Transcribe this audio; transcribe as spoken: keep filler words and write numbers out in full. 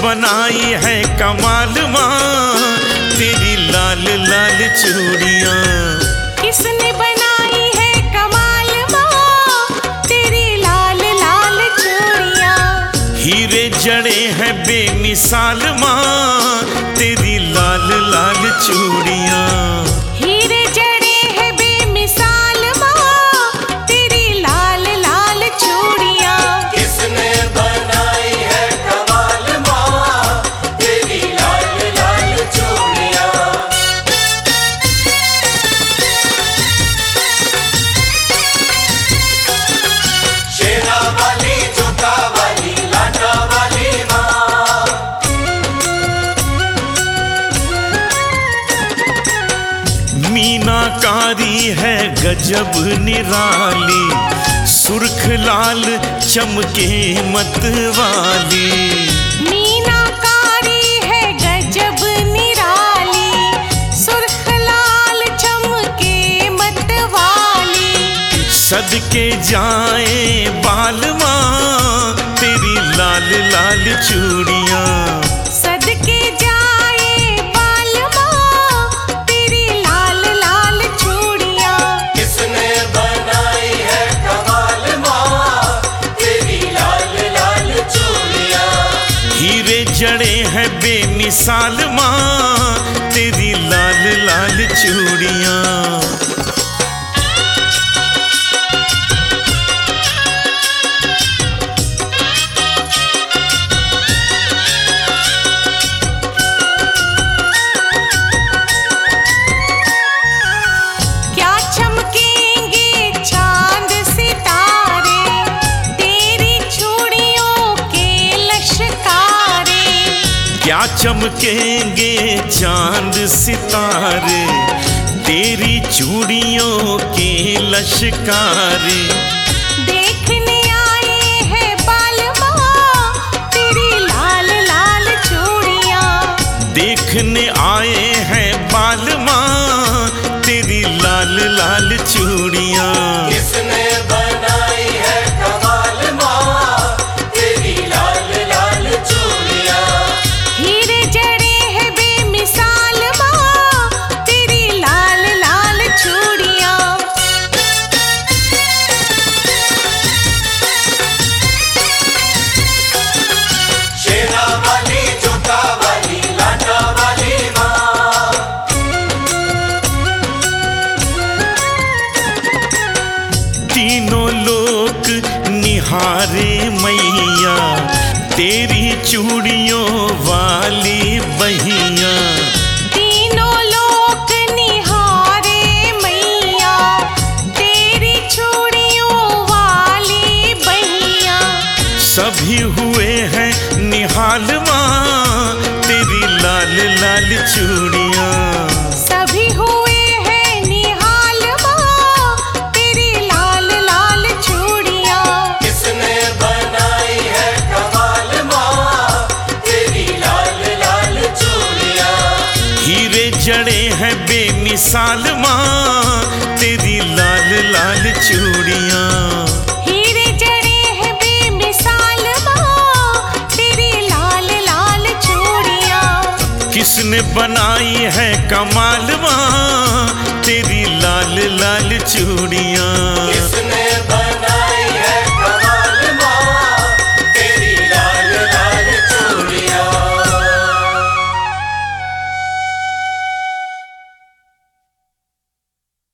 बनाई है कमाल माँ तेरी लाल लाल चूड़ियाँ? किसने बनाई है कमाल माँ तेरी लाल लाल चूड़ियाँ? हीरे जड़े हैं बेमिसाल माँ तेरी लाल लाल चूड़ियाँ। हीरे जड़े हैं बेमिसाल माँ तेरी लाल लाल चूड़ियाँ। किसने बनाई है कमाल माँ तेरी लाल लाल चूड़ियाँ? शेरा वाली जोता वाली लाटा वाली माँ। मीनाकारी है गजब निराली सुर्ख लाल चमके मतवाली। मीनाकारी है गजब निराली सुर्ख लाल चमके मतवाली। सदके जाए बाल माँ तेरी लाल लाल चूड़ियाँ। सदके जाए बाल माँ तेरी लाल लाल चूड़ियाँ। किसने बनाई है कमाल माँ तेरी लाल लाल चूड़ियाँ? हीरे जड़े हैं बेमिसाल माँ तेरी लाल लाल चूड़ियाँ। क्या चमकेंगे चांद सितारे तेरी चूड़ियों के लश्कारे। क्या चमकेंगे चांद सितारे तेरी चूड़ियों के लश्कारे। देखने आए हैं बाल माँ तेरी लाल लाल चूड़ियाँ। देखने आए हैं बाल माँ तेरी लाल लाल चूड़ियाँ। किसने बनाई है कमाल माँ तेरी लाल लाल चूड़ियाँ? हीरे जड़े हैं बेमिसाल माँ तेरी लाल लाल चूड़ियाँ। शेरा वाली जोता वाली लाटा वाली माँ। तीनों लोक निहारे मैया तेरी चूड़ियों वाली बहिया। तीनों लोक निहारे मैया तेरी चूड़ियों वाली बहिया। सभी हुए हैं निहाल माँ तेरी लाल लाल चूड़ियाँ। सभी हुए हैं निहाल माँ तेरी लाल लाल चूड़ियाँ। किसने बनाई है कमाल माँ तेरी लाल लाल चूड़ियाँ? हीरे जड़े हैं बेमिसाल माँ तेरी लाल लाल चूड़ियाँ। हीरे जड़े हैं बेमिसाल माँ तेरी लाल लाल चूड़ियाँ। किसने बनाई है कमाल माँ तेरी लाल लाल चूड़ियाँ?